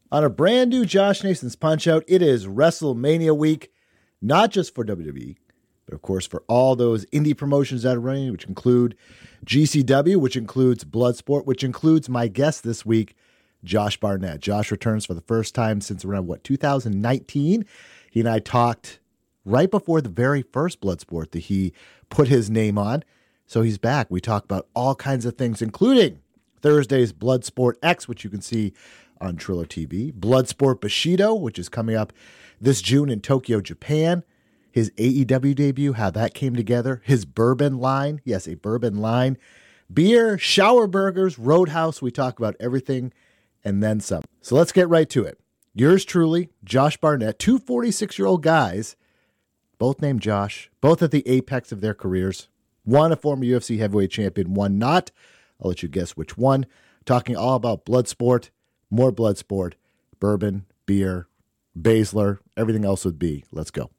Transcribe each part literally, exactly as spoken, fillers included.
On a brand new Josh Nason's Punch Out, it is WrestleMania week, not just for W W E, but of course for all those indie promotions that are running, which include G C W, which includes Bloodsport, which includes my guest this week, Josh Barnett. Josh returns for the first time since around, what, two thousand nineteen? He and I talked right before the very first Bloodsport that he put his name on. So he's back. We talk about all kinds of things, including Thursday's Bloodsport X, which you can see on Trillo T V. Bloodsport Bushido, which is coming up this June in Tokyo, Japan. His A E W debut, how that came together. His bourbon line. Yes, a bourbon line. Beer, shower burgers, Roadhouse. We talk about everything and then some. So let's get right to it. Yours truly, Josh Barnett, two forty-six-year-old guys, both named Josh, both at the apex of their careers. One a former U F C heavyweight champion, one not. I'll let you guess which one. Talking all about Bloodsport, more Bloodsport, bourbon, beer, Baszler, everything else would be. Let's go.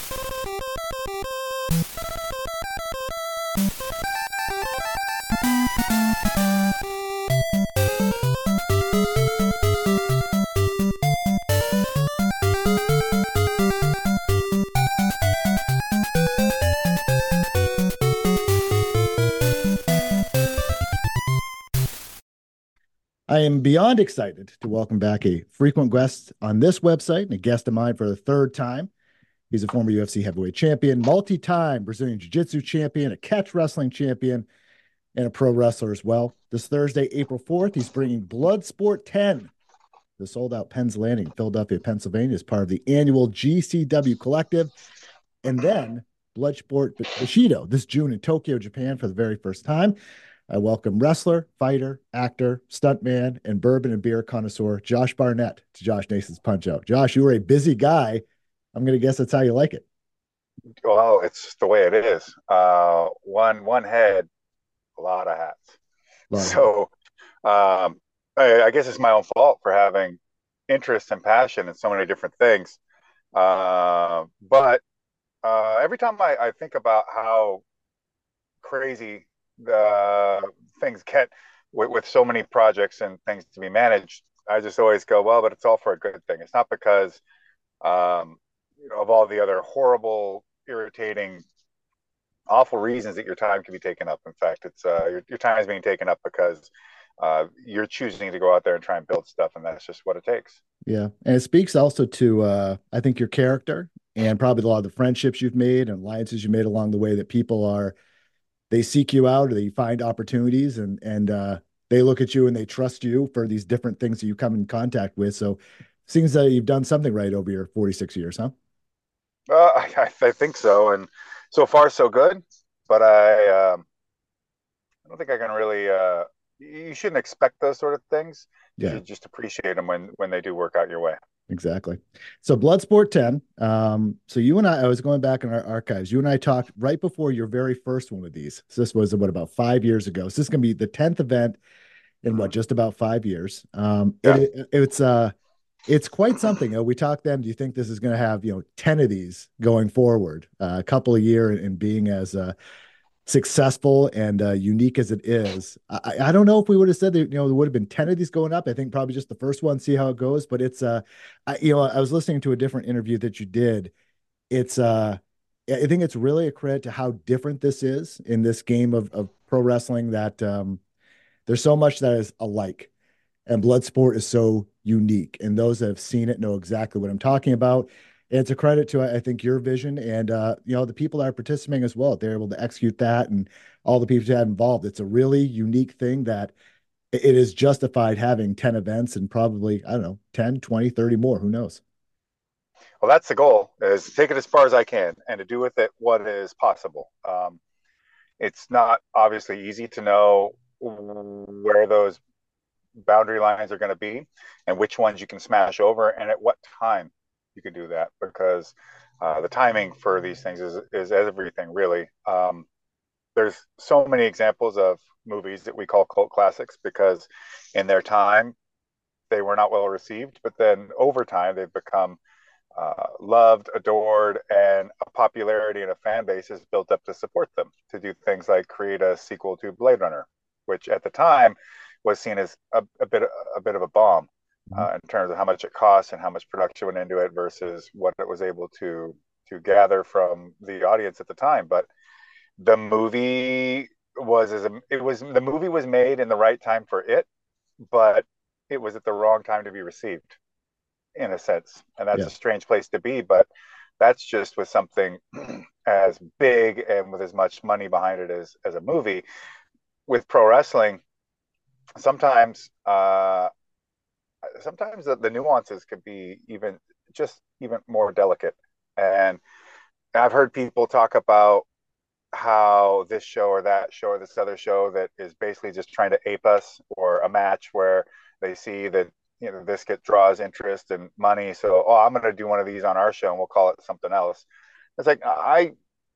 I am beyond excited to welcome back a frequent guest on this website and a guest of mine for the third time. He's a former U F C heavyweight champion, multi-time Brazilian Jiu-Jitsu champion, a catch wrestling champion, and a pro wrestler as well. This Thursday, April fourth, he's bringing Bloodsport ten, the sold-out Penn's Landing in Philadelphia, Pennsylvania, as part of the annual G C W Collective. And then Bloodsport Bushido this June in Tokyo, Japan for the very first time. I welcome wrestler, fighter, actor, stuntman, and bourbon and beer connoisseur Josh Barnett to Josh Nason's Punch Out. Josh, you were a busy guy. I'm going to guess that's how you like it. Well, it's the way it is. Uh, one one head, a lot of hats. Lot of so um, I, I guess it's my own fault for having interest and passion in so many different things. Uh, but uh, every time I, I think about how crazy the things get with, with so many projects and things to be managed, I just always go, well, but it's all for a good thing. It's not because um, you know, of all the other horrible, irritating, awful reasons that your time can be taken up. In fact, it's uh, your, your time is being taken up because uh, you're choosing to go out there and try and build stuff, and that's just what it takes. Yeah, and it speaks also to, uh, I think, your character and probably a lot of the friendships you've made and alliances you made along the way that people are, they seek you out or they find opportunities and, and uh, they look at you and they trust you for these different things that you come in contact with. So it seems that you've done something right over your forty-six years, huh? Uh, I, I think so, and so far so good. But I, um, I don't think I can really. Uh, you shouldn't expect those sort of things. You Yeah, should just appreciate them when when they do work out your way. exactly. So Bloodsport ten. Um, so you and I, I was going back in our archives. You and I talked right before your very first one of these. So this was what, about five years ago. So this is going to be the tenth event in what, Mhm. just about five years. Um, it, Yeah. it it's uh it's quite something. Uh, we talked then. Do you think this is going to have, you know, ten of these going forward, uh, a couple a year, and, and being as uh, successful and uh, unique as it is? I, I don't know if we would have said that, you know, there would have been ten of these going up. I think probably just the first one, see how it goes. But it's, uh, I, you know, I was listening to a different interview that you did. It's, uh, I think it's really a credit to how different this is in this game of, of pro wrestling that um, there's so much that is alike and Bloodsport is so unique. And those that have seen it know exactly what I'm talking about. And it's a credit to, I think, your vision and, uh, you know, the people that are participating as well. They're able to execute that and all the people that have involved. It's a really unique thing that it is justified having ten events and probably, I don't know, ten, twenty, thirty more. Who knows? Well, that's the goal: is to take it as far as I can and to do with it what is possible. Um, it's not obviously easy to know where those boundary lines are going to be and which ones you can smash over and at what time you can do that, because uh, the timing for these things is, is everything, really. Um, there's so many examples of movies that we call cult classics because in their time they were not well received, but then over time they've become uh, loved, adored, and a popularity and a fan base is built up to support them, to do things like create a sequel to Blade Runner, which at the time was seen as a, a bit a bit of a bomb. Mhm. uh, in terms of how much it costs and how much production went into it versus what it was able to to gather from the audience at the time. But the movie was as a, it was the movie was made in the right time for it, but it was at the wrong time to be received in a sense, and that's Yeah. a strange place to be. But that's just with something as big and with as much money behind it as as a movie. With pro wrestling, sometimes uh, sometimes the, the nuances could be even just even more delicate. And I've heard people talk about how this show or that show or this other show that is basically just trying to ape us, or a match where they see that you know this get draws interest and money, so oh, I'm going to do one of these on our show and we'll call it something else. It's like I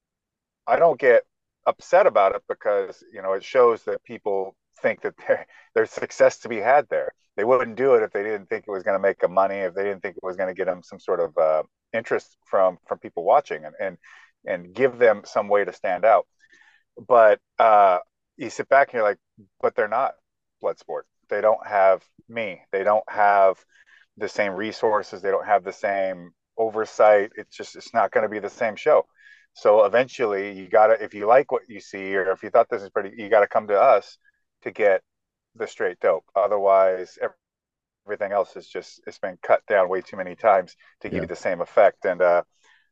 I don't get upset about it because you know it shows that people think that there there's success to be had there. They wouldn't do it if they didn't think it was going to make them money, if they didn't think it was going to get them some sort of uh, interest from from people watching, and and and give them some way to stand out. But uh, you sit back and you're like, but they're not Bloodsport. They don't have me. They don't have the same resources. They don't have the same oversight. It's just it's not going to be the same show. So eventually, you gotta if you like what you see, or if you thought this is pretty, you got to come to us to get the straight dope. Otherwise, everything else is just it's been cut down way too many times to give Yeah. you the same effect. And uh,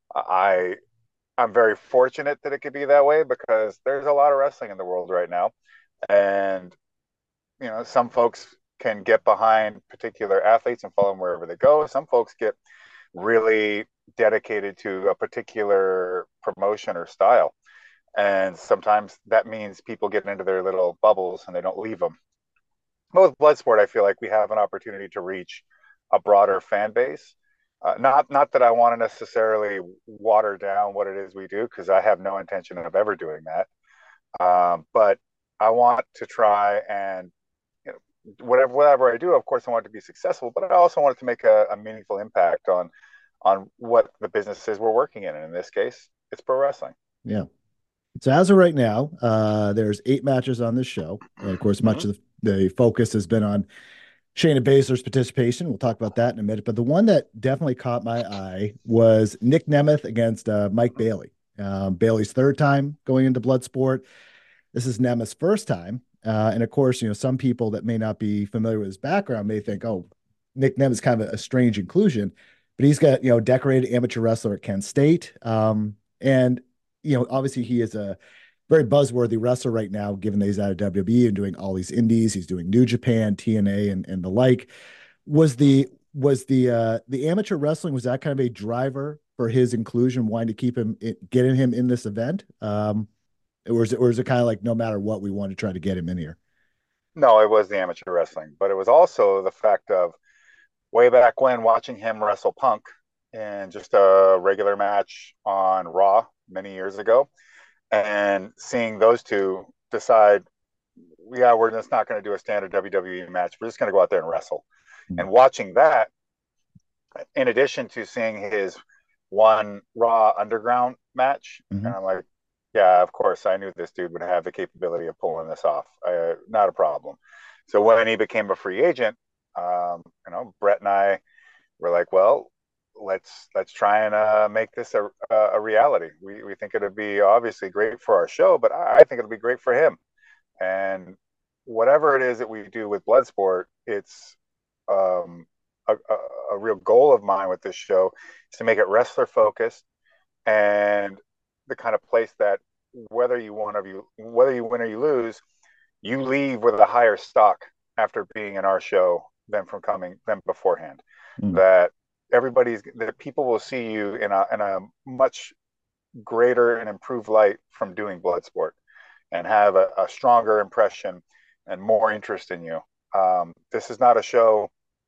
I I'm very fortunate that it could be that way because there's a lot of wrestling in the world right now. And, you know, some folks can get behind particular athletes and follow them wherever they go. Some folks get really dedicated to a particular promotion or style. And sometimes that means people get into their little bubbles and they don't leave them. But with Bloodsport, I feel like we have an opportunity to reach a broader fan base. Uh, not not that I want to necessarily water down what it is we do, because I have no intention of ever doing that. Um, but I want to try and you know, whatever whatever I do, of course, I want it to be successful. But I also want it to make a, a meaningful impact on on what the businesses we're working in. And in this case, it's pro wrestling. Yeah. So as of right now, uh, there's eight matches on this show, and of course, much Mm-hmm. of the, the focus has been on Shayna Baszler's participation. We'll talk about that in a minute. But the one that definitely caught my eye was Nick Nemeth against uh, Mike Mm-hmm. Bailey. Um, Bailey's third time going into Bloodsport. This is Nemeth's first time. Uh, and of course, you know, some people that may not be familiar with his background may think, oh, Nick Nemeth is kind of a, a strange inclusion, but he's got, you know, decorated amateur wrestler at Kent State. Um, and, you know, obviously he is a very buzzworthy wrestler right now, given that he's out of W W E and doing all these indies. He's doing New Japan, T N A, and, and the like. Was the was the uh the amateur wrestling, was that kind of a driver for his inclusion, wanting to keep him getting him in this event? Um, or is it or is it kind of like no matter what, we want to try to get him in here? No, it was the amateur wrestling, but it was also the fact of way back when watching him wrestle Punk in just a regular match on Raw many years ago, and seeing those two decide, yeah, we're just not going to do a standard W W E match. We're just going to go out there and wrestle. And watching that, in addition to seeing his one Raw Underground match, Mm-hmm. and I'm like, yeah, of course, I knew this dude would have the capability of pulling this off. Uh, not a problem. So when he became a free agent, um, you know, Brett and I were like, well, let's let's try and uh, make this a, a reality. We we think it'd be obviously great for our show, but I think it'll be great for him. And whatever it is that we do with Bloodsport, it's um, a, a, a real goal of mine with this show is to make it wrestler focused and the kind of place that whether you want to you whether you win or you lose, you leave with a higher stock after being in our show than from coming than beforehand. Mm. That everybody's that people will see you in a in a much greater and improved light from doing Bloodsport and have a, a stronger impression and more interest in you. Um, this is not a show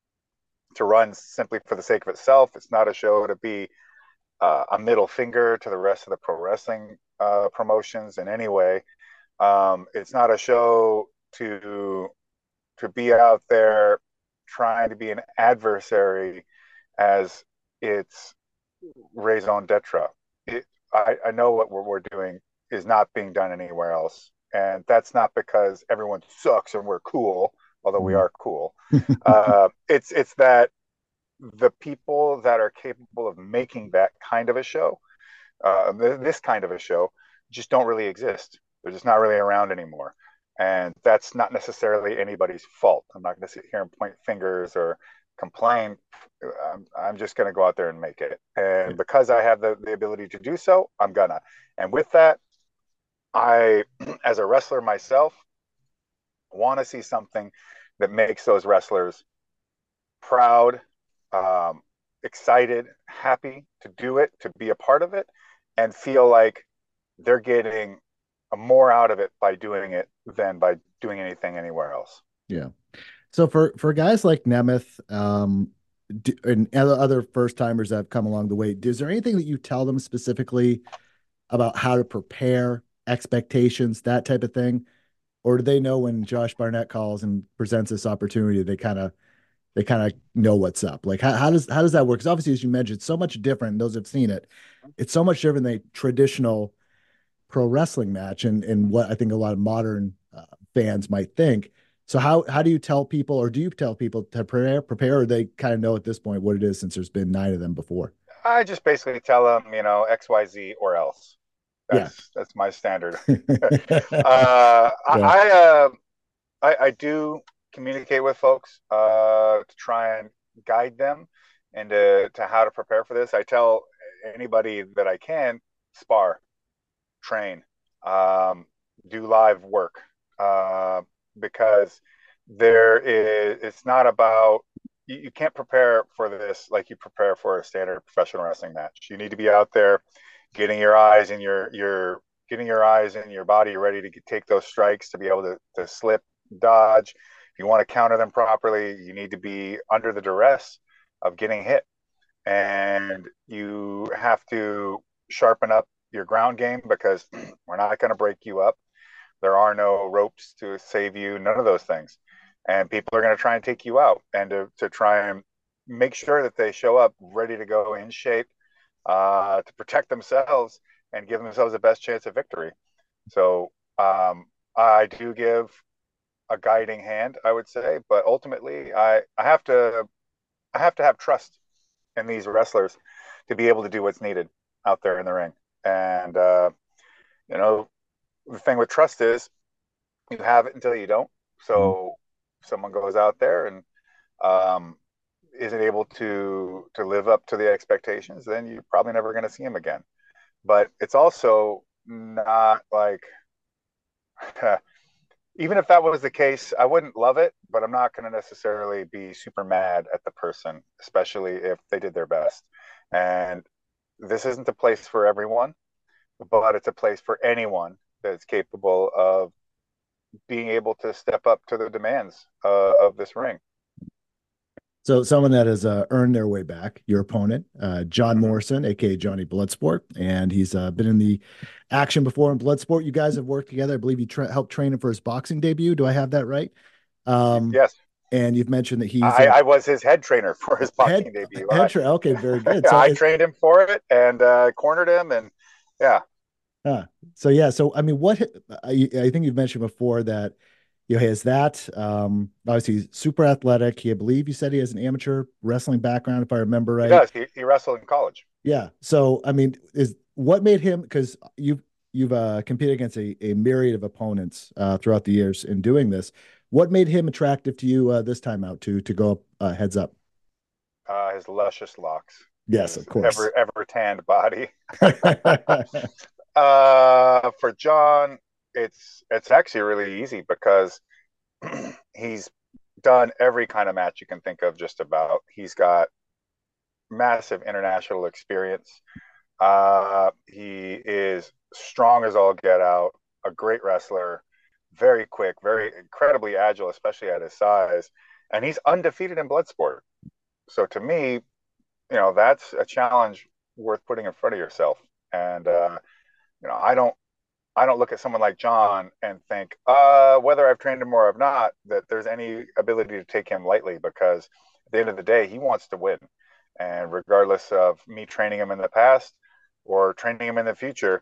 to run simply for the sake of itself. It's not a show to be uh, a middle finger to the rest of the pro wrestling uh, promotions in any way. Um, it's not a show to to be out there trying to be an adversary as it's raison d'etre. It, I, I know what we're, we're doing is not being done anywhere else. And that's not because everyone sucks and we're cool. although we Mhm. are cool. Uh, it's it's that the people that are capable of making that kind of a show, uh, this kind of a show, just don't really exist. They're just not really around anymore. And that's not necessarily anybody's fault. I'm not going to sit here and point fingers or complain. I'm, I'm just going to go out there and make it. Yeah. And because I have the, the ability to do so, I'm gonna. And with that, I, as a wrestler myself, want to see something that makes those wrestlers proud, um, excited, happy to do it, to be a part of it, and feel like they're getting more out of it by doing it than by doing anything anywhere else. Yeah. So for for guys like Nemeth, um, d- and other other first timers that have come along the way, is there anything that you tell them specifically about how to prepare, expectations, that type of thing? Or do they know when Josh Barnett calls and presents this opportunity, they kind of they kind of know what's up? Like how, how does how does that work? Because obviously, as you mentioned, it's so much different. Those who've seen it, it's so much different than a traditional pro wrestling match, and and what I think a lot of modern uh, fans might think. So how how do you tell people, or do you tell people to prepare, prepare, or they kind of know at this point what it is since there's been nine of them before? I just basically tell them, you know, X, Y, Z or else. Yeah. That's that's my standard. uh, I Yeah. I, uh, I I do communicate with folks uh, to try and guide them and to, to how to prepare for this. I tell anybody that I can spar, train, um, do live work, uh, because there is. It's not about you, you can't prepare for this like you prepare for a standard professional wrestling match. You need to be out there, getting your eyes and your your getting your eyes and your body ready to get, take those strikes to be able to to slip, dodge. If you want to counter them properly, you need to be under the duress of getting hit, and you have to sharpen up your ground game because we're not going to break you up. There are no ropes to save you, none of those things. And people are going to try and take you out, and to, to try and make sure that they show up ready to go in shape, uh, to protect themselves and give themselves the best chance of victory. So um, I do give a guiding hand, I would say, but ultimately I, I have to I have to have trust in these wrestlers to be able to do what's needed out there in the ring. And uh, you know, the thing with trust is you have it until you don't. Mhm. So if someone goes out there and um, isn't able to to live up to the expectations, then you're probably never going to see him again. But it's also not like even if that was the case, I wouldn't love it, but I'm not going to necessarily be super mad at the person, especially if they did their best. And this isn't a place for everyone, but it's a place for anyone that's capable of being able to step up to the demands uh, of this ring. So someone that has uh, earned their way back, your opponent, uh, John Mm-hmm. Morrison, aka Johnny Bloodsport, and he's uh, been in the action before in Bloodsport. You guys have worked together. I believe you tra- helped train him for his boxing debut. Do I have that right? Um, Yes, and you've mentioned that he's I, a I was his head trainer for his head boxing debut. head I, trainer. Okay, very good. So I is, trained him for it and uh, cornered him, and yeah, uh, so yeah. So I mean, what I, I think you've mentioned before that you know he has that. Um, obviously, he's super athletic. He, I believe you said he has an amateur wrestling background, if I remember he right. does. He, he wrestled in college. Yeah. So I mean, is what made him, because you've you've uh, competed against a, a myriad of opponents uh, throughout the years in doing this. What made him attractive to you uh, this time out to to go up uh, heads up? Uh, his luscious locks, Yes, his of course. ever ever tanned body. uh, for John, it's it's actually really easy because he's done every kind of match you can think of. Just about. He's got massive international experience. Uh, he is strong as all get out. A great wrestler, very quick, very incredibly agile, especially at his size, and he's undefeated in Bloodsport. So to me, you know, that's a challenge worth putting in front of yourself. And uh, you know, I don't I don't look at someone like John and think, uh, whether I've trained him or I've not, that there's any ability to take him lightly because at the end of the day, he wants to win. And regardless of me training him in the past or training him in the future,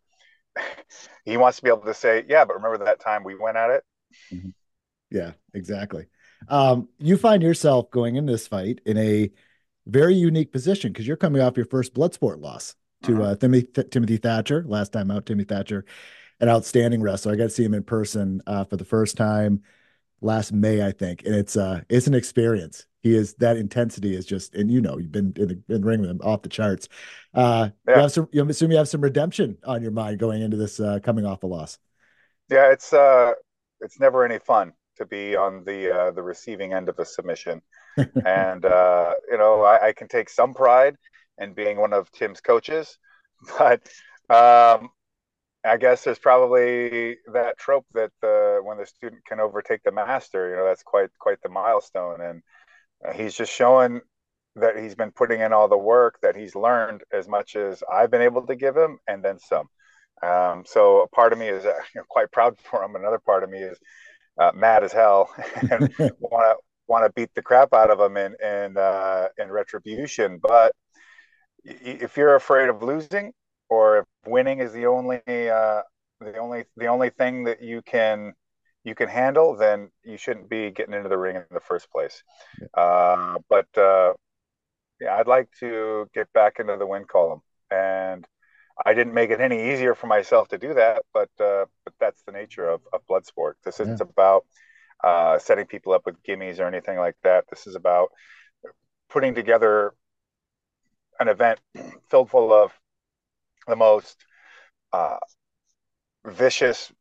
he wants to be able to say, yeah, but remember that time we went at it? Mhm. Yeah, exactly. Um, you find yourself going in this fight in a very unique position because you're coming off your first Bloodsport loss to Mhm. uh, Timothy, Th- Timothy Thatcher. Last time out, Timothy Thatcher, an outstanding wrestler. I got to see him in person uh, for the first time last May, I think, and it's uh it's an experience. He is that intensity is just, and you know, you've been in the, in the ring with him off the charts. Uh, you Yeah, have some, you assume you have some redemption on your mind going into this uh, coming off a loss. yeah. It's uh, it's never any fun to be on the uh, the receiving end of a submission, and uh, you know, I, I can take some pride in being one of Tim's coaches, but um, I guess there's probably that trope that the when the student can overtake the master, you know, that's quite quite the milestone, and uh, he's just showing that he's been putting in all the work, that he's learned as much as I've been able to give him, and then some. Um, so a part of me is uh, you know, quite proud for him. Another part of me is uh, mad as hell and want to want to beat the crap out of him in in uh, in retribution. But if you're afraid of losing, or if winning is the only uh, the only the only thing that you can you can handle, then you shouldn't be getting into the ring in the first place. Uh, but uh, yeah, I'd like to get back into the win column, and I didn't make it any easier for myself to do that. But uh, but that's the nature of, of blood sport. This Yeah, isn't about uh, setting people up with gimmies or anything like that. This is about putting together an event filled full of the most uh, vicious,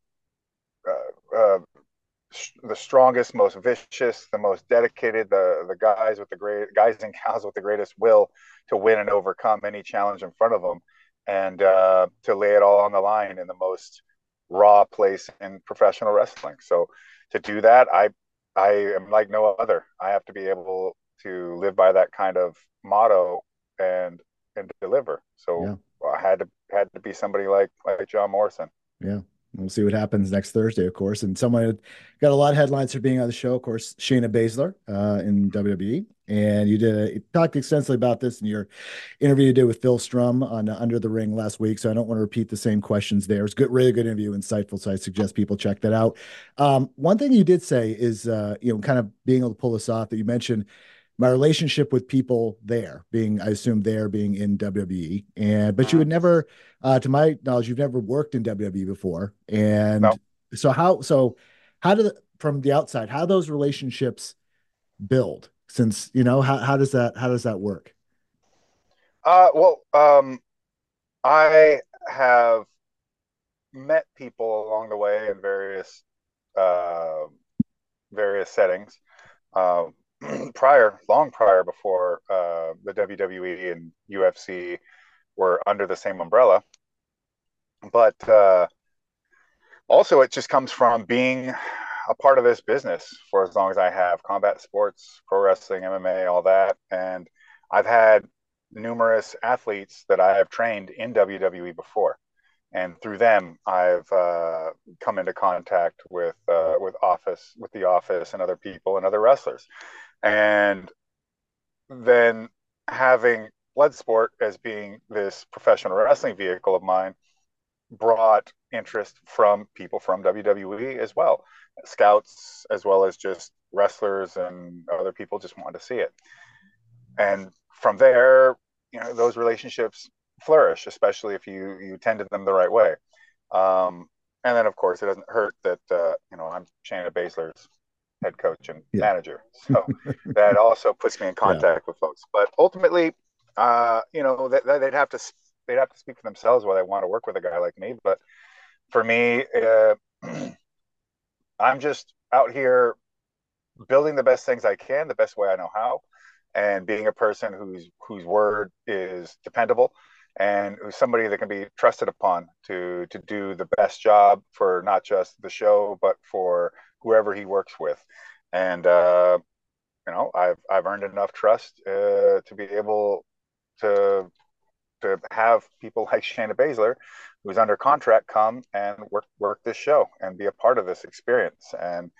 uh, uh, the strongest, most vicious, the most dedicated, the the guys with the great guys and gals with the greatest will to win and overcome any challenge in front of them, and uh, to lay it all on the line in the most raw place in professional wrestling. So to do that, I I am like no other. I have to be able to live by that kind of motto and and deliver. So yeah, I had to had to be somebody like like John Morrison. yeah. We'll see what happens next Thursday, of course. And someone got a lot of headlines for being on the show, of course, Shayna Baszler uh, in W W E. And you did a, you talked extensively about this in your interview you did with Phil Strum on uh, Under the Ring last week. So I don't want to repeat the same questions there. It's good, really good interview, insightful. So I suggest people check that out. Um, one thing you did say is, uh, you know, kind of being able to pull this off that you mentioned my relationship with people there being, I assume there being in W W E, and but you Mm-hmm. had never, uh, to my knowledge, you've never worked in W W E before, and No. so how so how do the, from the outside how those relationships build? Since you know how how does that how does that work? Uh, well, um, I have met people along the way in various uh, various settings. Uh, prior, long prior, before uh, the W W E and U F C were under the same umbrella. But uh, also, it just comes from being a part of this business for as long as I have combat sports, pro wrestling, M M A, all that. And I've had numerous athletes that I have trained in W W E before. And through them, I've uh, come into contact with uh, with office, with the office, and other people and other wrestlers. And then having Bloodsport as being this professional wrestling vehicle of mine brought interest from people from W W E as well, scouts as well as just wrestlers and other people just wanted to see it. And from there, you know, those relationships flourish, especially if you you tend to them the right way. Um, and then, of course, it doesn't hurt that uh, you know I'm Shayna Baszler's head coach and Yeah, manager, so that also puts me in yeah, contact with folks. But ultimately, uh, you know, they, they'd have to they'd have to speak for themselves whether they want to work with a guy like me. But for me, uh, I'm just out here building the best things I can, the best way I know how, and being a person whose whose word is dependable and who's somebody that can be trusted upon to to do the best job for not just the show but for whoever he works with. And uh, you know, I've I've earned enough trust uh, to be able to to have people like Shayna Baszler, who's under contract, come and work work this show and be a part of this experience. And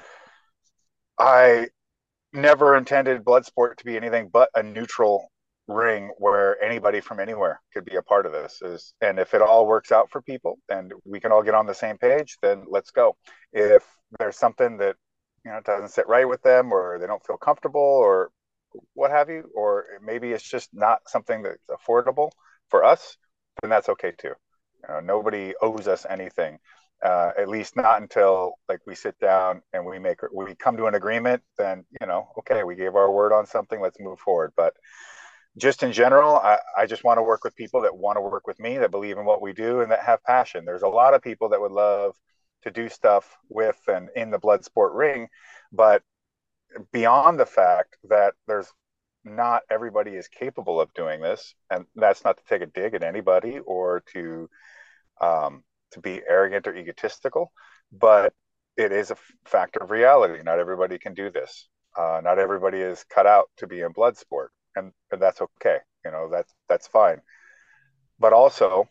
I never intended Bloodsport to be anything but a neutral ring where anybody from anywhere could be a part of this. Is and if it all works out for people and we can all get on the same page, then let's go. If there's something that you know, it doesn't sit right with them, or they don't feel comfortable, or what have you, or maybe it's just not something that's affordable for us, then that's okay too. You know, nobody owes us anything. Uh, at least not until like we sit down and we make we come to an agreement. Then you know, okay, we gave our word on something. Let's move forward. But just in general, I, I just want to work with people that want to work with me, that believe in what we do, and that have passion. There's a lot of people that would love to do stuff with and in the blood sport ring, but beyond the fact that there's not everybody is capable of doing this, and that's not to take a dig at anybody or to um, to be arrogant or egotistical, but it is a factor of reality. Not everybody can do this. Uh, not everybody is cut out to be in blood sport, and, and that's okay. You know, that's that's fine. But also,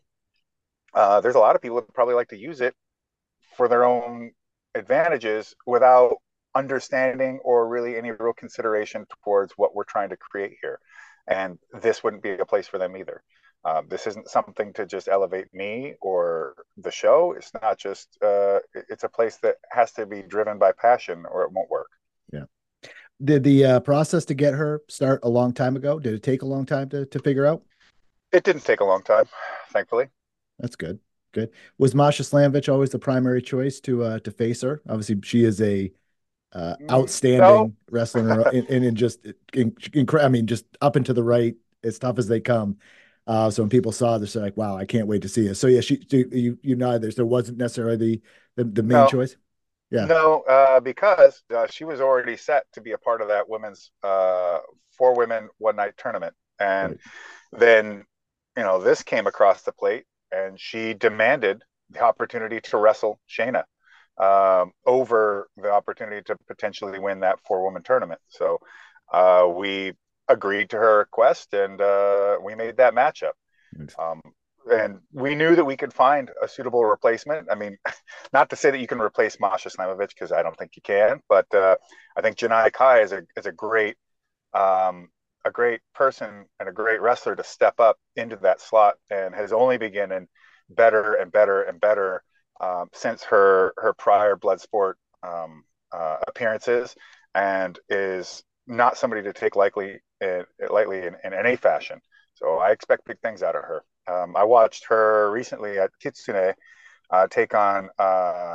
uh, there's a lot of people that probably like to use it for their own advantages without understanding or really any real consideration towards what we're trying to create here. And this wouldn't be a place for them either. Um, this isn't something to just elevate me or the show. It's not just, uh, it's a place that has to be driven by passion or it won't work. Yeah. Did the uh, process to get her start a long time ago? Did it take a long time to, to figure out? It didn't take a long time, thankfully. That's good. Good. Was Masha Slamovich always the primary choice to uh, to face her? Obviously, she is a uh, No, outstanding wrestler, and in, in, just in, in, I mean, just up and to the right, as tough as they come. Uh, so when people saw this, they're like, "Wow, I can't wait to see it." So yeah, she, you, you know, there's there wasn't necessarily the the, the main no, choice. Yeah, no, uh, because uh, she was already set to be a part of that women's uh, four women one night tournament, and right. then you know this came across the plate, and she demanded the opportunity to wrestle Shayna um, over the opportunity to potentially win that four woman tournament. So uh, we agreed to her request, and uh, we made that matchup. Right. Um, and we knew that we could find a suitable replacement. I mean, not to say that you can replace Masha Slamovich, because I don't think you can, but uh, I think Janai Kai is a is a great um, a great person and a great wrestler to step up into that slot, and has only been getting better and better and better um, since her her prior Bloodsport um, uh, appearances, and is not somebody to take lightly in, lightly in, in any fashion. So I expect big things out of her. Um, I watched her recently at Kitsune uh, take on uh,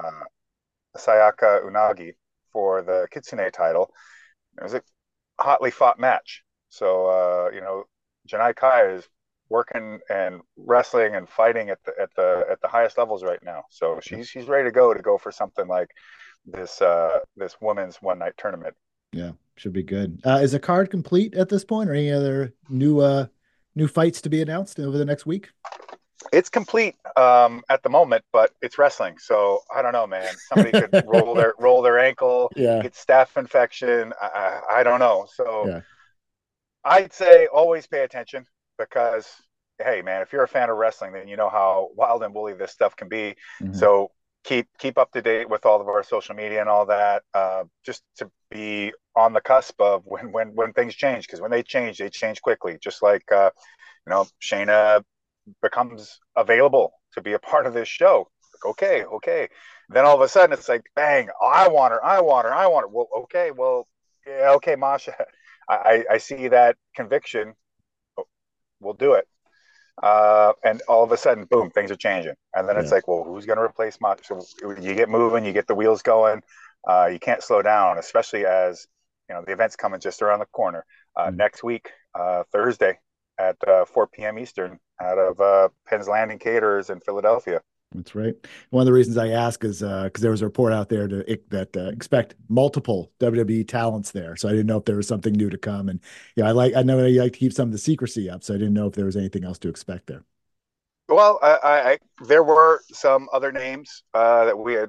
Sayaka Unagi for the Kitsune title. It was a hotly fought match. So uh, you know, Janai Kai is working and wrestling and fighting at the at the at the highest levels right now. So she's she's ready to go to go for something like this uh, this women's one night tournament. Yeah, should be good. Uh, is the card complete at this point, or any other new uh new fights to be announced over the next week? It's complete um, at the moment, but it's wrestling, so I don't know, man. Somebody could roll their roll their ankle, Yeah, get staph infection. I, I, I don't know. So yeah, I'd say always pay attention, because hey, man, if you're a fan of wrestling, then you know how wild and woolly this stuff can be. hmm So keep keep up to date with all of our social media and all that, uh, just to be on the cusp of when when when things change, because when they change, they change quickly. Just like uh, you know, Shayna becomes available to be a part of this show. Like, okay, okay. Then all of a sudden it's like, bang, I want her, I want her, I want her. Well, okay, well, yeah, okay, Masha. I, I see that conviction. We'll do it. Uh, and all of a sudden, boom, things are changing. And then it's yeah. like, well, who's going to replace Masha? So you get moving, you get the wheels going. Uh, you can't slow down, especially as you know the event's coming just around the corner. Uh, Mm. next week, uh, Thursday at uh, four p.m. Eastern, out of uh, Penn's Landing Caterers in Philadelphia. That's right. One of the reasons I ask is uh, because there was a report out there to that uh, expect multiple W W E talents there. So I didn't know if there was something new to come. And yeah, I like I know you like to keep some of the secrecy up, so I didn't know if there was anything else to expect there. Well, I, I, I there were some other names uh, that we had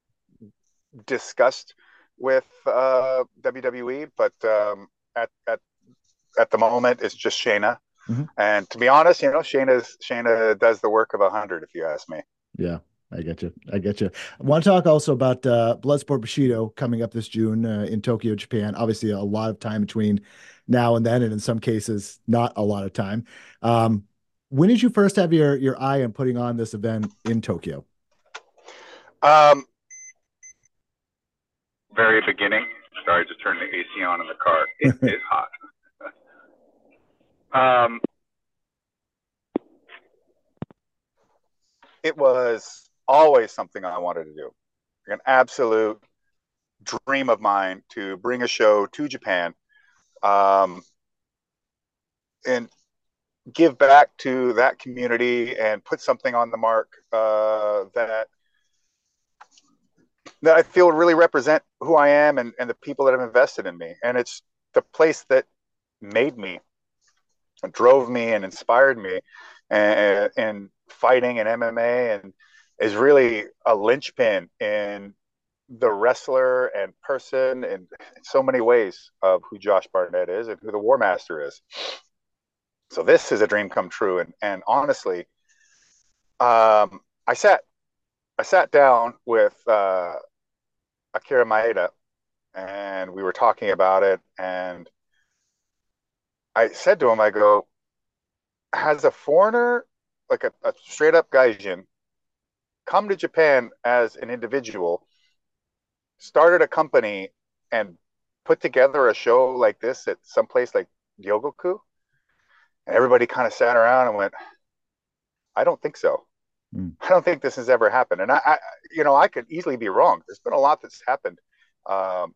discussed with uh, W W E, but um, at at at the moment, it's just Shayna. hmm And to be honest, you know, Shayna's Shayna does the work of a hundred, if you ask me. Yeah, I get you. I get you. I want to talk also about uh, Bloodsport Bushido coming up this June uh, in Tokyo, Japan. Obviously, a lot of time between now and then, and in some cases, not a lot of time. Um, when did you first have your your eye on putting on this event in Tokyo? Um, very beginning. Sorry, just turned the A C on in the car. It is hot. um, it was always something I wanted to do. An absolute dream of mine to bring a show to Japan, um, and give back to that community and put something on the mark uh, that that I feel really represent who I am and, and the people that have invested in me. And it's the place that made me, drove me, and inspired me, and, and fighting and M M A, and is really a linchpin in the wrestler and person in, in so many ways of who Josh Barnett is and who the War Master is. So this is a dream come true. And and honestly, um, I sat I sat down with uh, Akira Maeda, and we were talking about it. And I said to him, I go, has a foreigner, like a, a straight up gaijin, come to Japan as an individual, started a company, and put together a show like this at some place like Ryogoku? And everybody kind of sat around and went, I don't think so. Mm. I don't think this has ever happened. And I, I, you know, I could easily be wrong. There's been a lot that's happened um,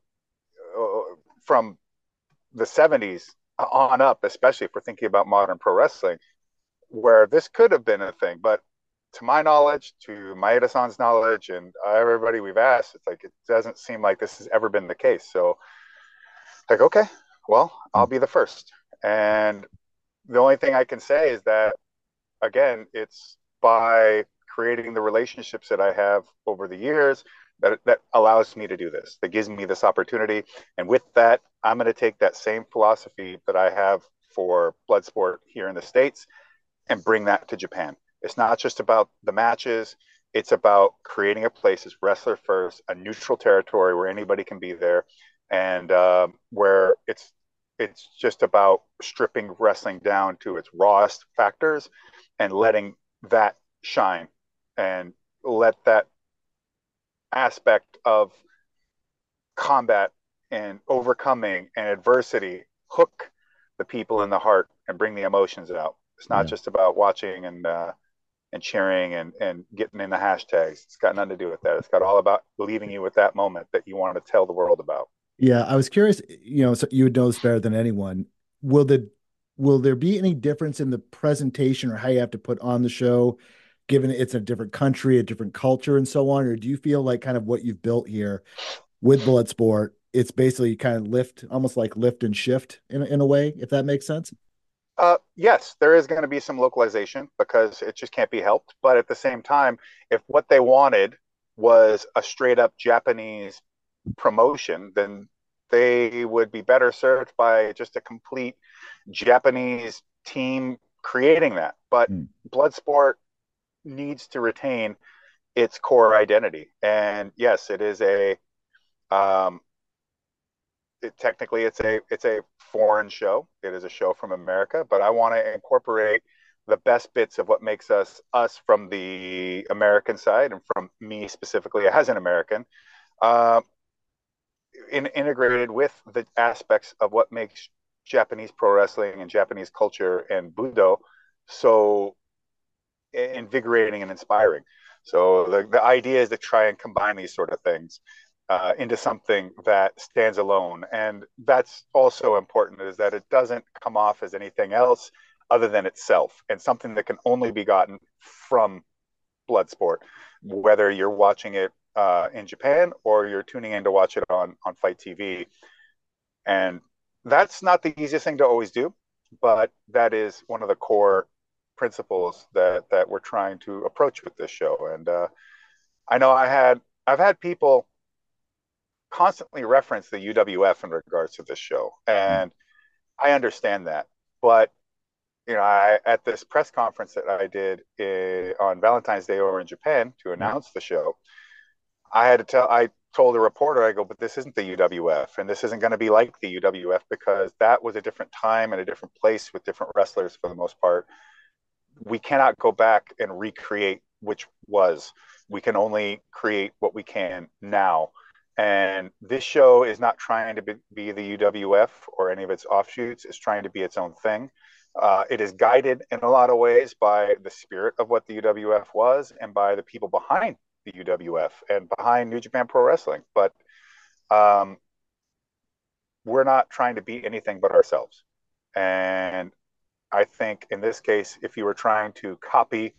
from the seventies on up, especially if we're thinking about modern pro wrestling, where this could have been a thing. But to my knowledge, to Maeda-san's knowledge, and everybody we've asked, it's like, it doesn't seem like this has ever been the case. So, like, okay, well, I'll be the first. And the only thing I can say is that, again, it's by creating the relationships that I have over the years that that allows me to do this, that gives me this opportunity. And with that, I'm going to take that same philosophy that I have for Bloodsport here in the States and bring that to Japan. It's not just about the matches. It's about creating a place as wrestler first, a neutral territory where anybody can be there, and uh, where it's it's just about stripping wrestling down to its rawest factors and letting that shine, and let that aspect of combat and overcoming and adversity hook the people in the heart and bring the emotions out. It's not yeah. just about watching and uh, and cheering and, and getting in the hashtags. It's got nothing to do with that. It's got all about leaving you with that moment that you want to tell the world about. Yeah, I was curious, you know, so you would know this better than anyone. Will the will there be any difference in the presentation or how you have to put on the show, given it's a different country, a different culture, and so on? Or do you feel like kind of what you've built here with Bloodsport, it's basically kind of lift, almost like lift and shift in, in a way, if that makes sense? Uh, yes, there is going to be some localization because it just can't be helped. But at the same time, if what they wanted was a straight up Japanese promotion, then they would be better served by just a complete Japanese team creating that. But mm. Bloodsport needs to retain its core identity. And yes, it is a um, it, technically it's a it's a foreign show. It is a show from America, but I want to incorporate the best bits of what makes us us from the American side, and from me specifically as an American, uh, in, integrated with the aspects of what makes Japanese pro wrestling and Japanese culture and Budo so invigorating and inspiring. So the, the idea is to try and combine these sort of things uh, into something that stands alone. And that's also important, is that it doesn't come off as anything else other than itself, and something that can only be gotten from Bloodsport, whether you're watching it uh, in Japan or you're tuning in to watch it on, on Fight T V. And that's not the easiest thing to always do, but that is one of the core principles that that we're trying to approach with this show. And uh, I know I had I've had people constantly reference the U W F in regards to this show, and I understand that. But you know, I, at this press conference that I did in, on Valentine's Day over in Japan to announce the show, I had to tell I told a reporter, I go, but this isn't the U W F, and this isn't going to be like the U W F, because that was a different time and a different place with different wrestlers for the most part. We cannot go back and recreate which was. We can only create what we can now. And this show is not trying to be, be the U W F or any of its offshoots. It's trying to be its own thing. Uh, it is guided in a lot of ways by the spirit of what the U W F was and by the people behind the U W F and behind New Japan Pro Wrestling. But um, we're not trying to be anything but ourselves. And I think in this case, if you were trying to copy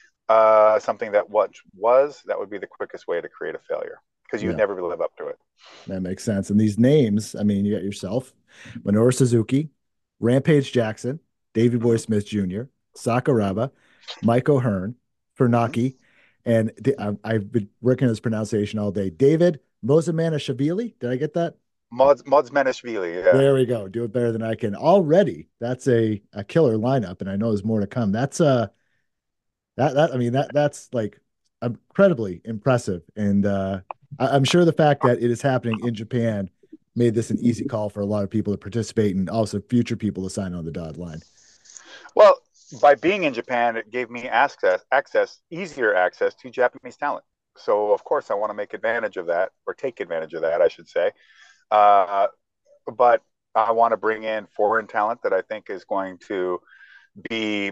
uh, something that what was, that would be the quickest way to create a failure because you'd Yeah, never live up to it. that makes sense. And these names, I mean, you got yourself, Minoru Suzuki, Rampage Jackson, Davey Boy Mm-hmm. Smith Junior, Sakuraba, Mike O'Hearn, Mm-hmm. Funaki, and the, I, I've been working on this pronunciation all day. David Mozamanashvili. Did I get that? Mods Mods Menishvili, yeah. There we go. Do it better than I can. Already, that's a, a killer lineup, and I know there's more to come. That's uh that that I mean that that's like incredibly impressive. And uh I, I'm sure the fact that it is happening in Japan made this an easy call for a lot of people to participate and also future people to sign on the dotted line. Well, by being in Japan, it gave me access, access, easier access to Japanese talent. So of course, I want to make advantage of that, or take advantage of that, I should say. Uh, but I want to bring in foreign talent that I think is going to be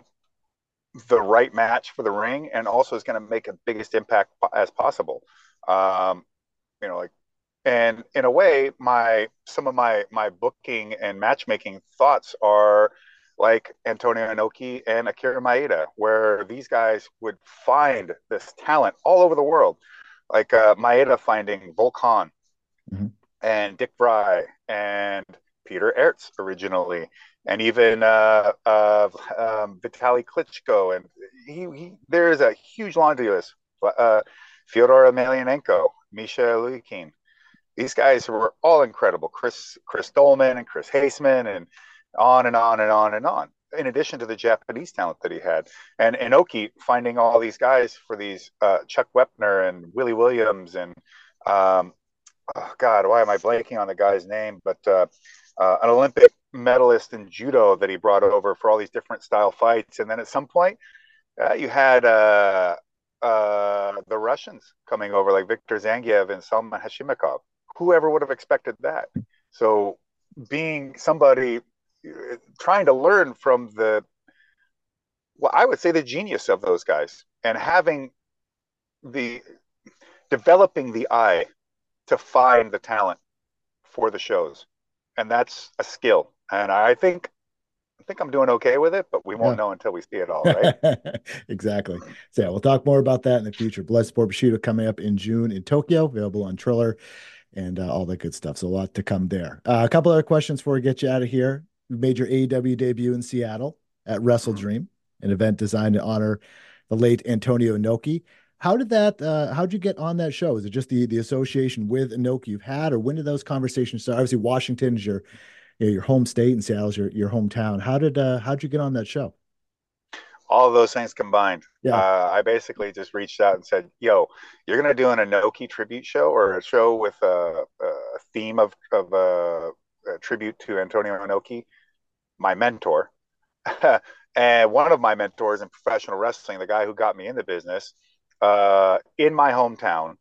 the right match for the ring, and also is going to make a biggest impact as possible. Um, you know, like, and in a way, my some of my my booking and matchmaking thoughts are like Antonio Inoki and Akira Maeda, where these guys would find this talent all over the world, like uh, Maeda finding Volkan Mm-hmm. and Dick Fry and Peter Ertz originally, and even uh, uh, um, Vitaly Klitschko, and he, he there is a huge laundry list. Uh, Fyodor Emelianenko, Misha Lukin. These guys were all incredible. Chris Chris Dolman and Chris Haseman, and on and on and on and on. In addition to the Japanese talent that he had, and Inoki finding all these guys for these uh, Chuck Wepner and Willie Williams and um, oh God, why am I blanking on the guy's name? But uh, uh, an Olympic medalist in judo that he brought over for all these different style fights. And then at some point, uh, you had uh, uh, the Russians coming over, like Viktor Zangiev and Salman Hashimikov. Whoever would have expected that? So being somebody uh, trying to learn from the, well, I would say the genius of those guys, and having the developing the eye to find the talent for the shows, and that's a skill. And I think I think I'm doing okay with it, but we won't Yeah. know until we see it all, right? Exactly. So yeah, we'll talk more about that in the future. Bloodsport Bushido coming up in June in Tokyo, available on Triller and uh, all that good stuff. So a lot to come there. Uh, a couple other questions before we get you out of here. You made your A E W debut in Seattle at Wrestle Dream, an event designed to honor the late Antonio Inoki. How did that, uh, how'd you get on that show? Is it just the, the association with Inoki you've had, or when did those conversations start? Obviously, Washington is your, you know, your home state and Seattle's your, your hometown. How did, uh, how'd you get on that show? All of those things combined. Yeah. Uh, I basically just reached out and said, "Yo, you're going to do an Inoki tribute show, or a show with a, a theme of, of a, a tribute to Antonio Inoki, my mentor." And one of my mentors in professional wrestling, the guy who got me in the business, uh, in my hometown.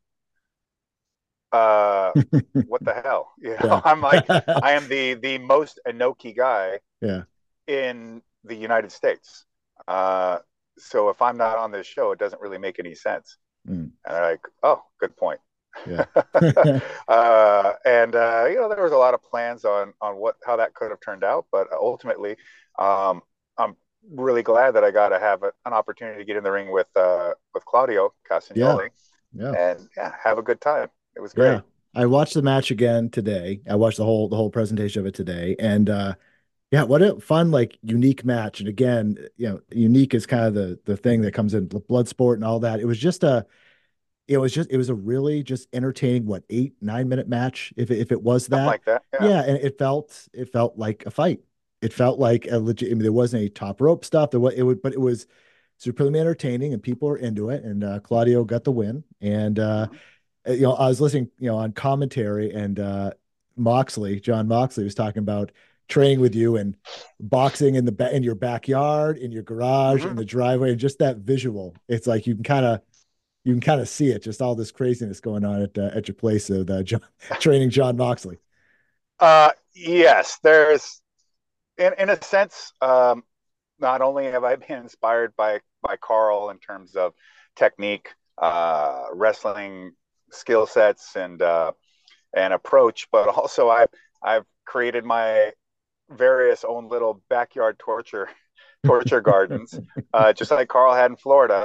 Uh, what the hell? You know, Yeah. I'm like, I am the the most Inoki guy Yeah. in the United States. Uh, so if I'm not on this show, it doesn't really make any sense. Mm. And they're like, oh, good point. Yeah. uh, and uh, you know, there was a lot of plans on on what how that could have turned out, but ultimately, um, I'm really glad that I got to have a, an opportunity to get in the ring with uh, with Claudio Yeah. Castagnoli, Yeah. and yeah, have a good time. It was Yeah. great. I watched the match again today. I watched the whole the whole presentation of it today. And uh yeah, what a fun, like unique match. And again, you know, unique is kind of the the thing that comes in blood sport and all that. It was just a it was just it was a really just entertaining, what, eight, nine minute match, if it, if it was Something that. like that. Yeah. Yeah, and it felt it felt like a fight. It felt like a legit, I mean, there wasn't any top rope stuff. There was it would, but it was supremely entertaining and people were into it. And uh Claudio got the win. And uh Mhm. uh, you know, I was listening, you know, on commentary, and uh Moxley, John Moxley was talking about training with you and boxing in the ba- in your backyard, in your garage, in Mhm. the driveway, and just that visual. It's like you can kind of you can kind of see it, just all this craziness going on at uh, at your place of uh, John, training John Moxley. Uh, yes, there's in in a sense. Um, not only have I been inspired by by Carl in terms of technique, uh, wrestling skill sets, and uh, and approach, but also I've I've created my various own little backyard torture torture gardens, uh, just like Carl had in Florida.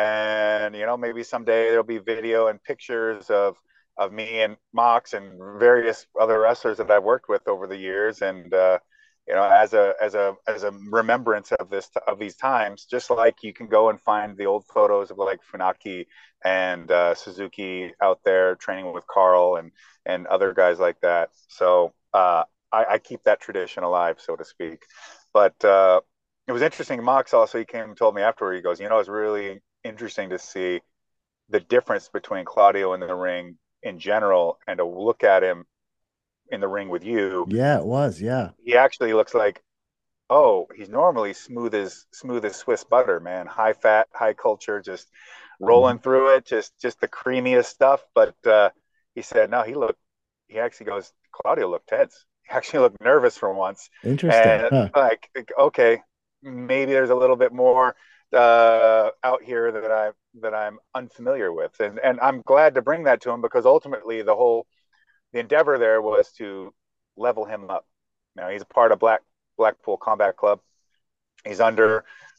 And you know, maybe someday there'll be video and pictures of of me and Mox and various other wrestlers that I've worked with over the years. And uh, you know, as a as a as a remembrance of this of these times, just like you can go and find the old photos of like Funaki and uh, Suzuki out there training with Carl and and other guys like that. So uh, I, I keep that tradition alive, so to speak. But uh, it was interesting. Mox also, he came and told me afterward, he goes, you know, it's really interesting to see the difference between Claudio in the ring in general and to look at him in the ring with you. Yeah, it was. Yeah. He actually looks like, oh, he's normally smooth as smooth as Swiss butter, man. High fat, high culture, just rolling Mhm. through it, just just the creamiest stuff. But uh, he said, no, he looked. He actually goes, Claudio looked tense. He actually looked nervous for once, Interesting. and Huh. like, okay, maybe there's a little bit more uh, out here that I that I'm unfamiliar with, and and I'm glad to bring that to him because ultimately the whole the endeavor there was to level him up. Now he's a part of Black Blackpool Combat Club. He's under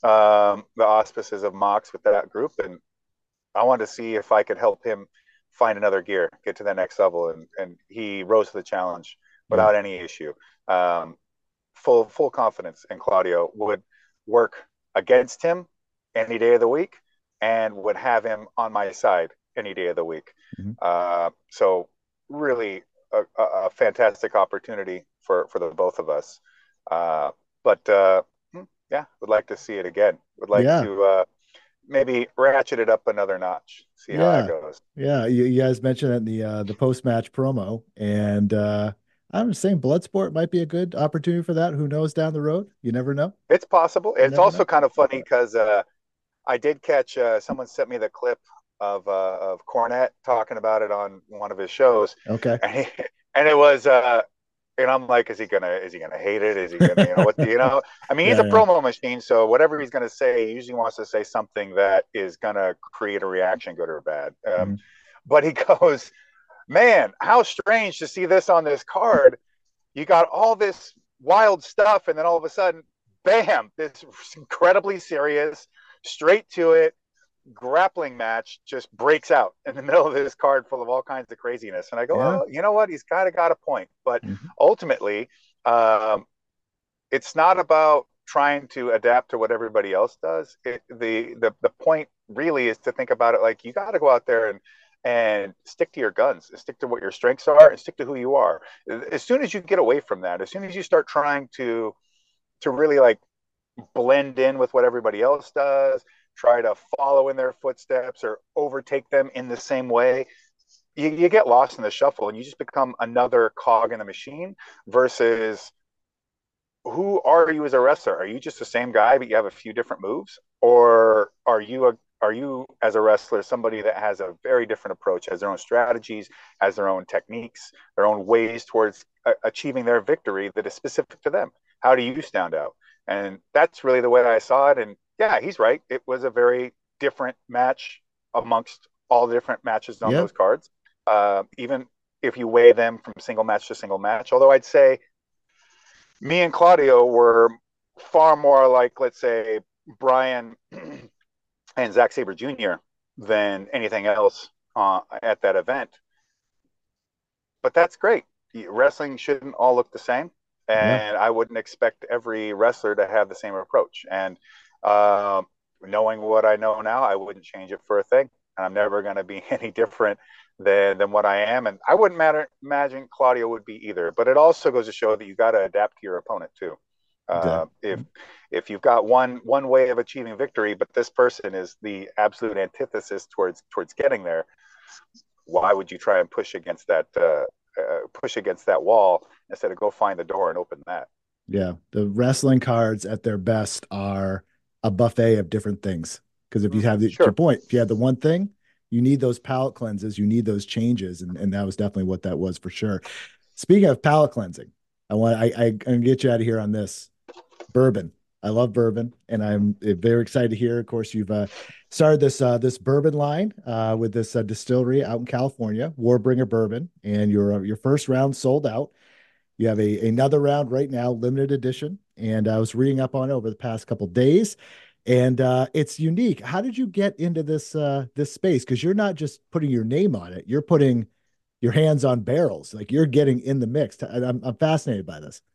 um, the auspices of Mox with that group, and I wanted to see if I could help him find another gear, get to that next level, and and he rose to the challenge Yeah. without any issue. Um, full full confidence in Claudio would work against him any day of the week, and would have him on my side any day of the week. Mhm. Uh, so really a, a, a fantastic opportunity for for the both of us. Uh, but uh, hmm, yeah, would like to see it again. Would like Yeah. to uh, maybe ratchet it up another notch. See how that Yeah. goes. Yeah. You, you guys mentioned that in the uh the post-match promo. And uh I'm saying Bloodsport might be a good opportunity for that. Who knows down the road? You never know. It's possible. You It's never also know. kind of funny because uh, I did catch uh, someone sent me the clip of uh, of Cornette talking about it on one of his shows, Okay. and he, and it was uh, and I'm like, is he gonna is he gonna hate it? Is he gonna you know what you know? I mean, he's Yeah, a yeah. promo machine, so whatever he's gonna say, he usually wants to say something that is gonna create a reaction, good or bad. Um, Mhm. but he goes, man, how strange to see this on this card. You got all this wild stuff, and then all of a sudden, bam, this incredibly serious, straight to it grappling match just breaks out in the middle of this card full of all kinds of craziness. And I go, Yeah. oh, you know what? He's kind of got a point. But Mhm. ultimately, um, it's not about trying to adapt to what everybody else does. It, the, the the point really is to think about it like you got to go out there and and stick to your guns, and stick to what your strengths are, and stick to who you are. As soon as you get away from that, as soon as you start trying to to really like blend in with what everybody else does, try to follow in their footsteps or overtake them in the same way, you, you get lost in the shuffle and you just become another cog in the machine versus who are you as a wrestler? Are you just the same guy, but you have a few different moves? Or are you a are you as a wrestler somebody that has a very different approach, has their own strategies, has their own techniques, their own ways towards uh, achieving their victory that is specific to them? How do you stand out? And that's really the way I saw it. And yeah, he's right. It was a very different match amongst all the different matches on Yep. those cards. Uh, even if you weigh them from single match to single match, although I'd say me and Claudio were far more like, let's say, Brian and Zack Sabre Junior than anything else uh, at that event. But that's great. Wrestling shouldn't all look the same, Yeah. and I wouldn't expect every wrestler to have the same approach. And uh, knowing what I know now, I wouldn't change it for a thing. And I'm never going to be any different than than what I am, and I wouldn't matter, imagine Claudio would be either. But it also goes to show that you got to adapt to your opponent too. Uh, Exactly. if if you've got one one way of achieving victory, but this person is the absolute antithesis towards towards getting there, why would you try and push against that uh, uh, push against that wall instead of go find the door and open that? Yeah. The wrestling cards at their best are a buffet of different things. Because if you Mm-hmm. have the, to your Sure. point, if you have the one thing, you need those palate cleanses, you need those changes, and and that was definitely what that was for sure. Speaking of palate cleansing, I want I, I I'm gonna get you out of here on this bourbon. I love bourbon, and I'm uh, very excited to hear. Of course, you've uh, started this uh, this bourbon line uh, with this uh, distillery out in California, Warbringer Bourbon, and your uh, your first round sold out. You have a another round right now, limited edition, and I was reading up on it over the past couple days, and uh, it's unique. How did you get into this uh, this space? Because you're not just putting your name on it; you're putting your hands on barrels. Like you're getting in the mix. I'm I'm fascinated by this.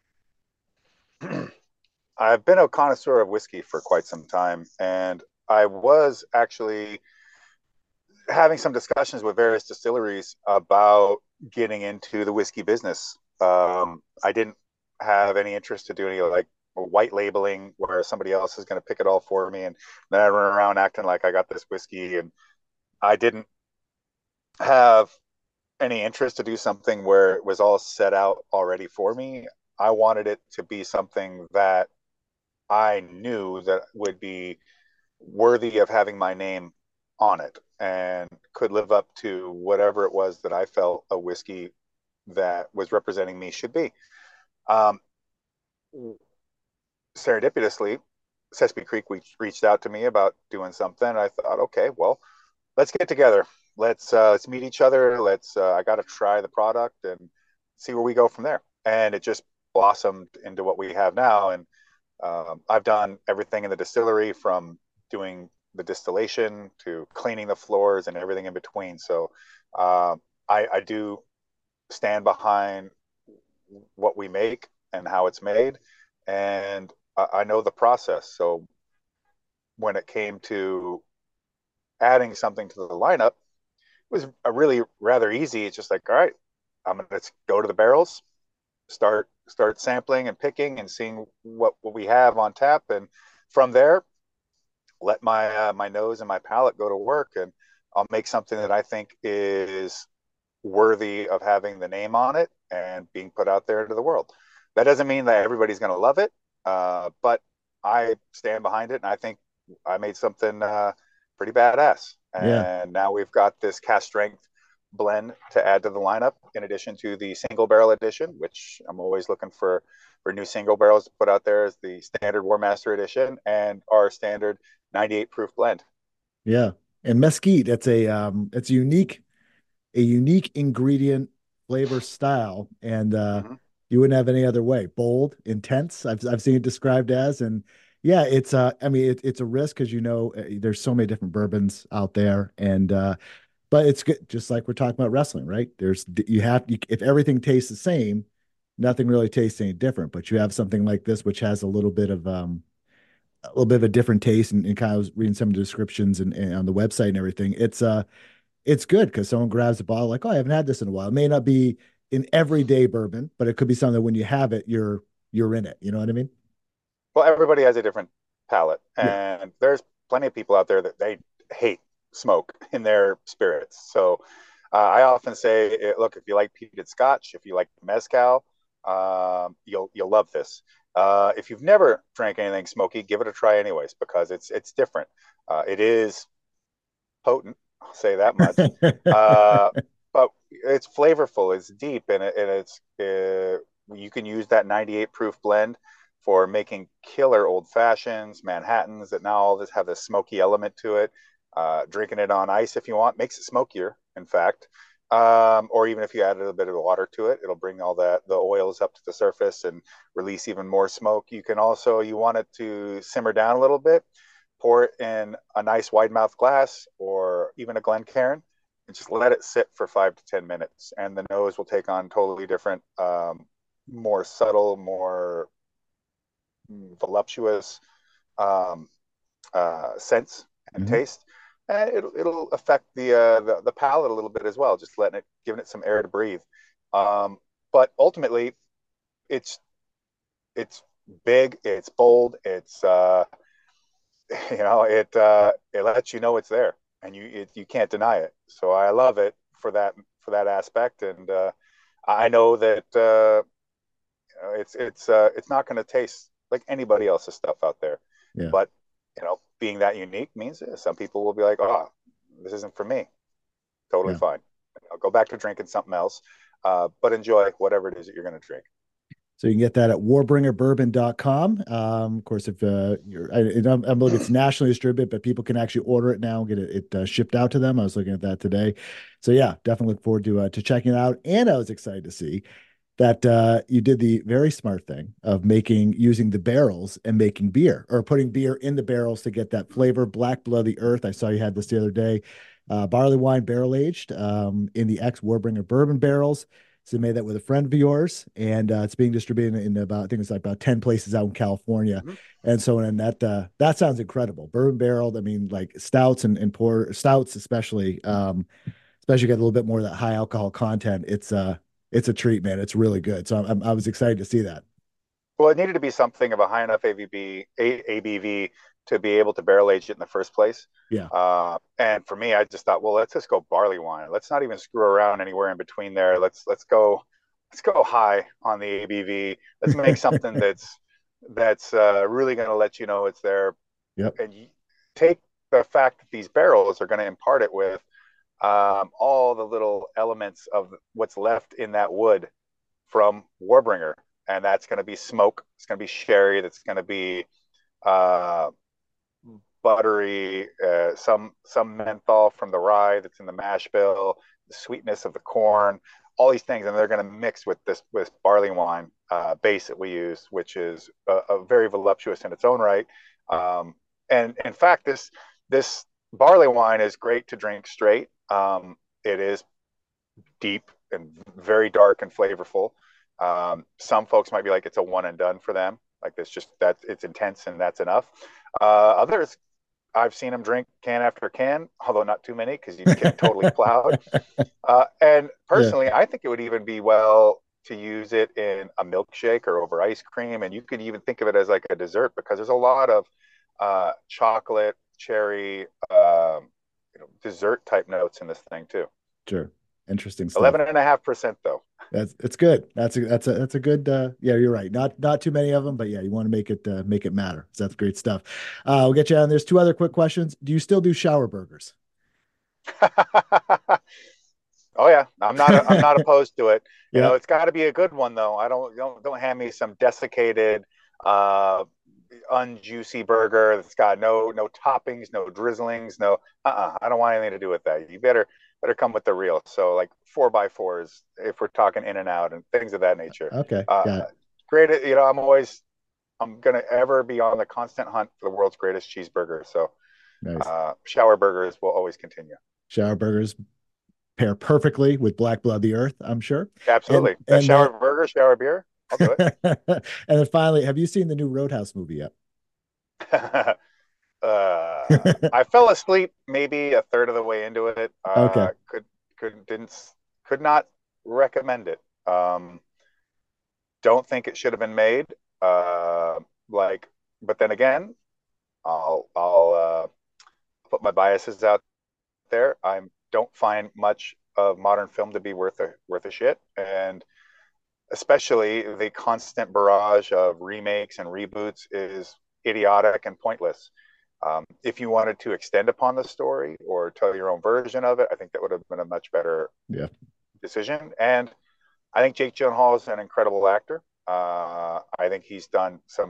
I've been a connoisseur of whiskey for quite some time, and I was actually having some discussions with various distilleries about getting into the whiskey business. Um, I didn't have any interest to do any like white labeling where somebody else is going to pick it all for me, and then I run around acting like I got this whiskey, and I didn't have any interest to do something where it was all set out already for me. I wanted it to be something that I knew that would be worthy of having my name on it and could live up to whatever it was that I felt a whiskey that was representing me should be. Um, serendipitously, Sesame Creek reached out to me about doing something. I thought, okay, well, let's get together. Let's uh, let's meet each other. Let's. Uh, I got to try the product and see where we go from there. And it just blossomed into what we have now. And um, I've done everything in the distillery from doing the distillation to cleaning the floors and everything in between. So uh, I, I do stand behind what we make and how it's made, and I, I know the process. So when it came to adding something to the lineup, it was a really rather easy. It's just like, all right, I'm gonna let's go to the barrels, start start sampling and picking and seeing what what we have on tap, and from there, let my uh, my nose and my palate go to work, and I'll make something that I think is worthy of having the name on it and being put out there into the world. That doesn't mean that everybody's going to love it, uh, but I stand behind it, and I think I made something uh, pretty badass. Yeah. And now we've got this cast strength blend to add to the lineup, in addition to the single barrel edition, which I'm always looking for for new single barrels to put out there, as the standard War Master edition and our standard ninety-eight proof blend. Yeah. And mesquite, that's a um it's a unique a unique ingredient, flavor, style, and uh Mm-hmm. you wouldn't have any other way. Bold, intense. I've I've seen it described as, and yeah, it's uh I mean it, it's a risk because you know uh, there's so many different bourbons out there, and uh but it's good. Just like we're talking about wrestling, right? There's you have you, if everything tastes the same, nothing really tastes any different. But you have something like this which has a little bit of um a little bit of a different taste, and, and kind of was reading some of the descriptions and, and on the website and everything. It's uh it's good because someone grabs a bottle like, oh, I haven't had this in a while. It may not be an everyday bourbon, but it could be something that when you have it, you're you're in it. You know what I mean? Well, everybody has a different palate, Yeah. and there's plenty of people out there that they hate smoke in their spirits. So uh, I often say, eh, look, if you like peated Scotch, if you like mezcal, um, you'll you'll love this. Uh, if you've never drank anything smoky, give it a try anyways, because it's it's different. Uh, it is potent, I'll say that much. Uh, but it's flavorful, it's deep, and, it, and it's uh, you can use that ninety-eight proof blend for making killer old fashions, Manhattans that now all this have this smoky element to it. Uh, drinking it on ice if you want makes it smokier, in fact. Um, or even if you add a little bit of water to it, it'll bring all that the oils up to the surface and release even more smoke. You can also, you want it to simmer down a little bit, pour it in a nice wide mouth glass or even a Glencairn, and just let it sit for five to ten minutes, and the nose will take on totally different, um, more subtle, more voluptuous um, uh, sense and Mhm. taste. And it'll, it'll affect the, uh, the the palate a little bit as well, just letting it, giving it some air to breathe. Um, but ultimately, it's it's big, it's bold, it's uh, you know, it uh, it lets you know it's there, and you it, you can't deny it. So I love it for that for that aspect, and uh, I know that uh, you know, it's it's uh, it's not going to taste like anybody else's stuff out there, Yeah. but you know, being that unique means uh, some people will be like, oh, this isn't for me. Totally Yeah. fine. I'll go back to drinking something else, uh, but enjoy whatever it is that you're going to drink. So you can get that at warbringer bourbon dot com. Um, of course, if uh, you're, I, I'm, I'm looking, it's nationally distributed, but people can actually order it now and get it, it uh, shipped out to them. I was looking at that today. So yeah, definitely look forward to uh, to checking it out. And I was excited to see that uh, you did the very smart thing of making using the barrels and making beer or putting beer in the barrels to get that flavor. Black Blood of the Earth. I saw you had this the other day. Uh, barley wine barrel aged um, in the ex Warbringer bourbon barrels. So you made that with a friend of yours, and uh, it's being distributed in about I think it's like about ten places out in California, Mm-hmm. and so and that uh, that sounds incredible. Bourbon barreled. I mean, like stouts and and pour stouts especially. Um, especially get a little bit more of that high alcohol content. It's uh it's a treat, man. It's really good. So I'm, I was excited to see that. Well, it needed to be something of a high enough A B V, A- ABV to be able to barrel age it in the first place. Yeah. Uh, and for me, I just thought, well, let's just go barley wine. Let's not even screw around anywhere in between there. Let's let's go let's go high on the A B V. Let's make something that's that's uh, really going to let you know it's there. Yep. And you take the fact that these barrels are going to impart it with um, all the little elements of what's left in that wood from Warbringer, and that's going to be smoke. It's going to be sherry. That's going to be uh, buttery. Uh, some some menthol from the rye that's in the mash bill. The sweetness of the corn. All these things, and they're going to mix with this with barley wine uh, base that we use, which is a, a very voluptuous in its own right. Um, and in fact, this this barley wine is great to drink straight. Um, it is deep and very dark and flavorful. Um, some folks might be like it's a one and done for them. Like it's just that it's intense and that's enough. Uh, others, I've seen them drink can after can, although not too many because you get totally plowed. Uh, and Yeah. personally, I think it would even be well to use it in a milkshake or over ice cream, and you could even think of it as like a dessert because there's a lot of uh, chocolate, cherry, um, you know, dessert type notes in this thing too. Sure. Interesting stuff. Eleven and a half percent though. That's it's good. That's a that's a that's a good uh yeah, you're right. Not not too many of them, but yeah, you want to make it uh, make it matter. So that's great stuff. Uh we'll get you on. There's two other quick questions. Do you still do shower burgers? Oh yeah, I'm not a, I'm not opposed to it. You know, Yeah. it's got to be a good one though. I don't don't don't hand me some desiccated, uh, unjuicy burger that's got no no toppings, no drizzlings, no. Uh-uh, I don't want anything to do with that. You better better come with the real. So like four by fours, if we're talking in and out and things of that nature. Okay. Uh, Got it. great. You know, I'm always I'm gonna ever be on the constant hunt for the world's greatest cheeseburger. So Nice. uh, shower burgers will always continue. Shower burgers pair perfectly with Black Blood of the Earth, I'm sure. And Absolutely. A and shower then burger, shower beer. I'll do and then finally, have you seen the new Roadhouse movie yet? it. uh, I fell asleep maybe a third of the way into it. Okay. Uh, could could didn't could not recommend it. Um, don't think it should have been made. Uh, like, but then again, I'll I'll uh, put my biases out there. I don't find much of modern film to be worth a worth a shit, and especially the constant barrage of remakes and reboots is idiotic and pointless. Um, if you wanted to extend upon the story or tell your own version of it, I think that would have been a much better Yeah. decision. And I think Jake Gyllenhaal is an incredible actor. Uh, I think he's done some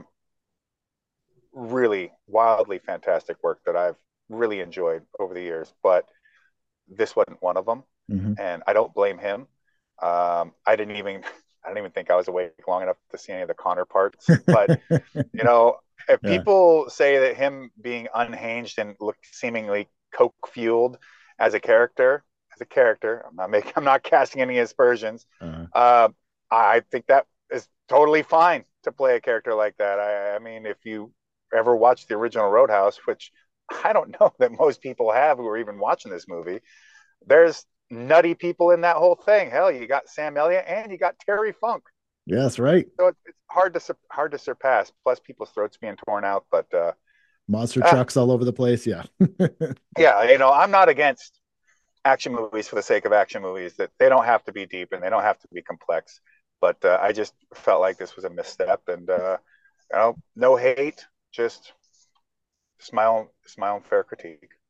really wildly fantastic work that I've really enjoyed over the years, but this wasn't one of them, Hmm. and I don't blame him. Um, I didn't even I didn't even think I was awake long enough to see any of the Connor parts, but you know, if Yeah. people say that him being unhinged and look seemingly coke fueled as a character, as a character, I'm not making, I'm not casting any aspersions. Uh, Uh, I think that is totally fine to play a character like that. I, I mean, if you ever watched the original Roadhouse, which I don't know that most people have who are even watching this movie, there's nutty people in that whole thing. Hell, you got Sam Elliott and you got Terry Funk. yeah, that's right. So it's hard to hard to surpass. Plus, people's throats being torn out. But uh, Monster ah, trucks all over the place. Yeah. yeah, you know, I'm not against action movies for the sake of action movies. That they don't have to be deep and they don't have to be complex. But uh, I just felt like this was a misstep, and uh, you know, no hate, just it's my own it's my own fair critique.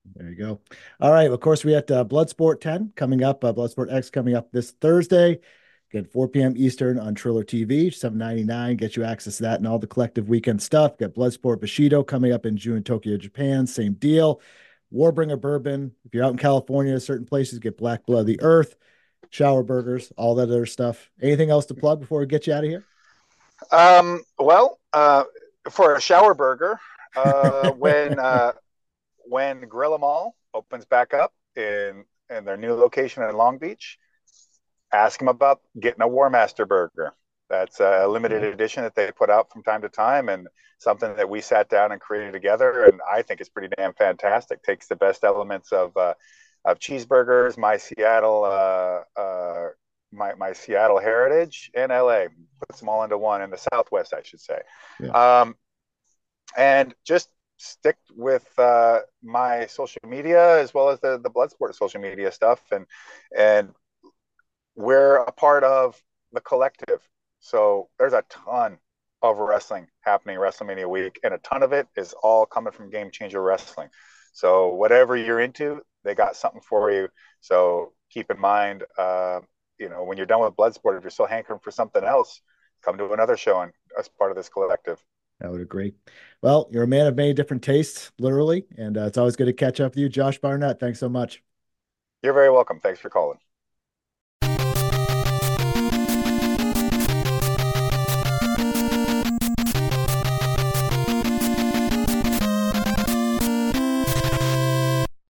There you go. All right. Of course, we had uh, Bloodsport ten coming up. Uh, Bloodsport X coming up this Thursday. Again, four p m. Eastern on Triller T V, seven ninety-nine. Get you access to that and all the collective weekend stuff. Got Bloodsport Bushido coming up in June, Tokyo, Japan. Same deal. Warbringer Bourbon. If you're out in California, certain places get Black Blood of the Earth, Shower Burgers, all that other stuff. Anything else to plug before we get you out of here? Um, well, uh, for a shower burger, uh, when uh, when Gorilla Mall opens back up in in their new location in Long Beach, ask them about getting a War Master burger. That's a limited Okay. edition that they put out from time to time, and something that we sat down and created together. And I think it's pretty damn fantastic. Takes the best elements of uh, of cheeseburgers, my Seattle, uh, uh, my my Seattle heritage, and L A. Puts them all into one in the Southwest, I should say. Yeah. Um, and just stick with uh, my social media as well as the the Bloodsport social media stuff, and and we're a part of the collective. So there's a ton of wrestling happening WrestleMania week, and a ton of it is all coming from Game Changer Wrestling. So whatever you're into, they got something for you. So keep in mind, uh, you know, when you're done with Bloodsport, if you're still hankering for something else, come to another show and as part of this collective. I would agree. Well, you're a man of many different tastes, literally, and uh, it's always good to catch up with you, Josh Barnett. Thanks so much. You're very welcome. Thanks for calling.